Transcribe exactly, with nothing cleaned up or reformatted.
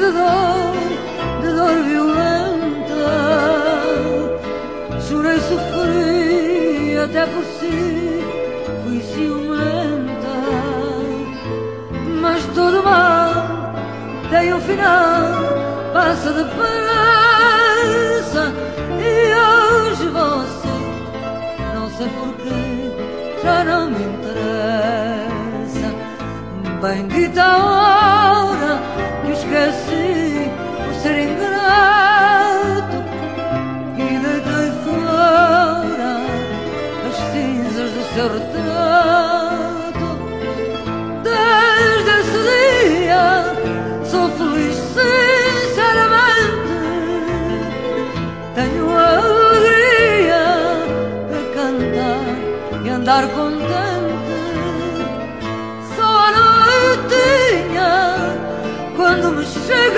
dor, de dor violenta. Chorei, sofri, até por si fui ciumenta. Mas todo mal tem um final, passa depressa. E hoje você, não sei porquê, já não me interessa. Bendita a hora que esqueci por ser ingrato e deitei fora as cinzas do seu retrato. Desde esse dia sou feliz sinceramente. Tenho a alegria de cantar e andar contente. Só a noitinha quando me chega